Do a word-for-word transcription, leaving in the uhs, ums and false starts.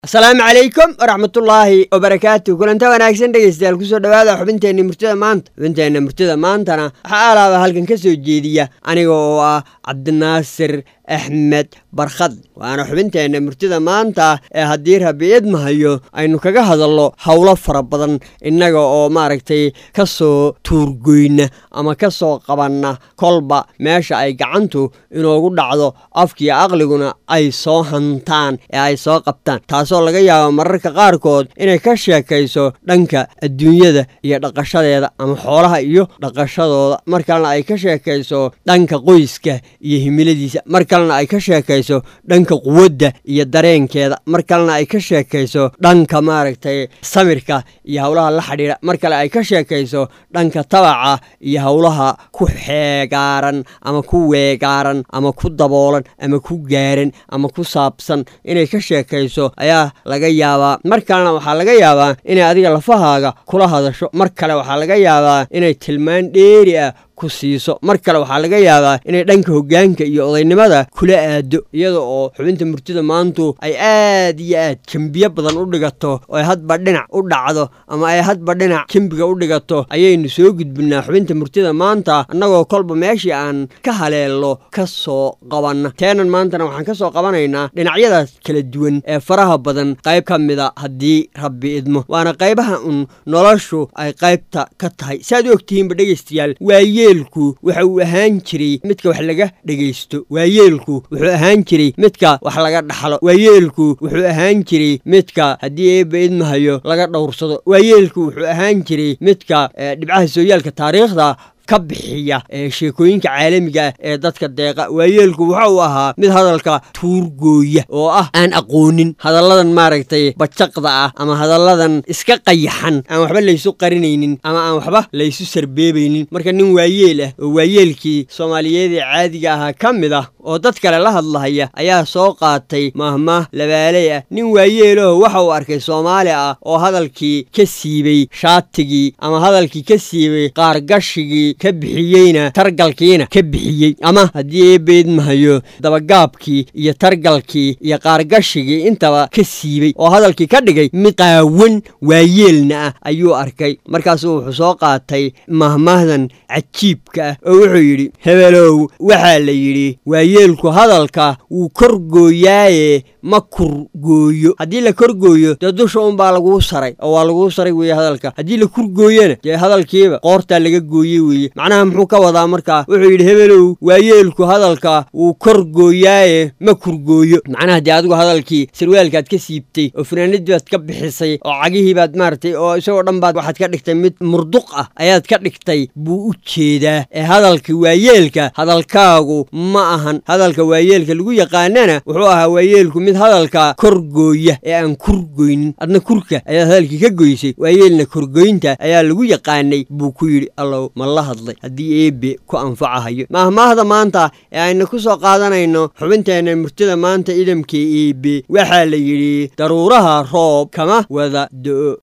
السلام عليكم ورحمة الله وبركاته. كلنتا wanaagsan dhageystayaal ku soo dhawaada xubinteena murtida maanta. xubinteena murtida maantana waxa alaaba halkan ka soo jeediya aniga oo ah Cabdinaasir Axmed Barkhad. waana xubinteena murtida maanta ee hadii Rabbi idmahayo aynu kaga hadalno hawlo fara badan inaga oo maaragtay ka soo tuurgoyna ama ka soo qabanna kolba meesha ay gacantu inoogu dhacdo afkiya aqliguna ay soo hantaan ee ay soo qabtaan taasoo laga yaabo mararka qaarkood inay ka sheekayso dhanka adduunyada iyo dhaqashadeeda ama xoolaha iyo dhaqashadooda markalena ay ka sheekayso dhanka qoyska iyo himiladiisa markalena ay ka sheekayso dhanka quwadda iyo dareenkeeda markalena ay ka sheekayso dhanka maaragtay samirka iyo hawlaha la xiriira markale ay ka sheekayso dhanka tabaca iyo hawlaha ku xeegaaran ama ku weegaaran ama ku daboolan ama ku gaaran ama ku saabsan inay ka sheekayso ayaa laga yaabaa markalena waxaa laga yaabaa inay adiga lafahaaga kula hadasho mar kale waxaa laga yaabaa inay tilmaan dheeri ah ku siiso mar kale waxaa laga yaabaa inay dhanka hoggaanka iyo odaynimada kula aado iyada oo xubinta murtida maantu ay aad iyo aad jambiyo badan u dhigato oo ay hadba dhinac u dhacdo ama ay hadba dhinac jambiga u dhigato ayaynu soo gudbinaa xubinta murtida maanta annagoo kolba meeshii aan ka haleelno ka soo qabanna teenan maantana waxaan ka soo qabanaynaa dhinacyadaas kala duwan ee faraha badan qayb ka mida haddii Rabbi idmo waana qaybaha un noloshu ay qaybta ka tahay saad u ogtihiinba dhegeystayaal waaye yeelku waxa uu ahaan jiray midka wax laga dhageysto waayeelku wuxuu ahaan jiray midka wax laga dhaxlo waayeelku wuxuu ahaan jiray midka hadii eeba idmahayo laga dhowrsado waayeelku wuxuu ahaan jiray midka dhibcaha sooyaalka taariikhda ka bixiya ee sheekooyinka caalamiga ee dadka deeqa waayeelku waxa uu ahaa mid hadalka tuurgooya oo ah aan aqoonin hadalladan maaragtay bajaqda ah ama hadalladan iska qayaxan aan waxba laysu qarinaynin ama aan waxba laysu sarbeebaynin marka nin waayeel ah oo waayeelkii Soomaaliyeed ee caadiga ahaa ka mid ah oo dad kale la hadlaya ayaa soo qaatay mahmaah labaalay ah nin waayeelo waxa uu arkay Soomaali ah oo hadalkii ka siibay shaatigii ama hadalkii ka siibay qaargashigii ka bixiyeyna targalkiina ka bixiyey ama haddii ay beedmahayo dabagaabkii iyo targalkii iyo qaargashigii intaba ka siibay oo hadalkii ka dhigay mid qaawan waayeelna ah ayuu arkay markaasuu wuxuu soo qaatay mahmaahdan cajiibka ah oo wuxuu yidhi hebelow waxaa la yidhi waayeelku hadalka wuu korgooyaaye ma kurgooyo haddii la korgooyo dee dusha unbaa laguu saray oo waa laguu saray weeye hadalka haddii la kurgooyana dee hadalkiiba qoortaa laga gooyey weeye macnaha muxuu ka wadaa markaa wuxuu yidhi hebelow waayeelku hadalka wuu korgooyaaye ma kurgooyo macnaha dee adigu hadalkii sarwaalkaad ka siibtay oo fanaanadii baad ka bixisay oo cagihii baad maaragtay oo isagoo dhan baad waxaad ka dhigtay mid murduq ah ayaad ka dhigtay buu u jeedaa ee hadalka waayeelka hadalkaagu ma ahan hadalka waayeelka lagu yaqaanana wuxuu ahaa waayeelku mid hadalka korgooya ee aan kurgoynin adna kurka ayaad hadalkii ka goysay waayeelna korgoynta ayaa lagu yaqaanay buu ku yidhi allow ma la hadlay haddii eebe ku anfacahayo mahmaahda maanta ee aynu ku soo qaadanayno xubinteena murtida maanta idamkii eebe waxaa la yidhi daruuraha roob kama wada do'o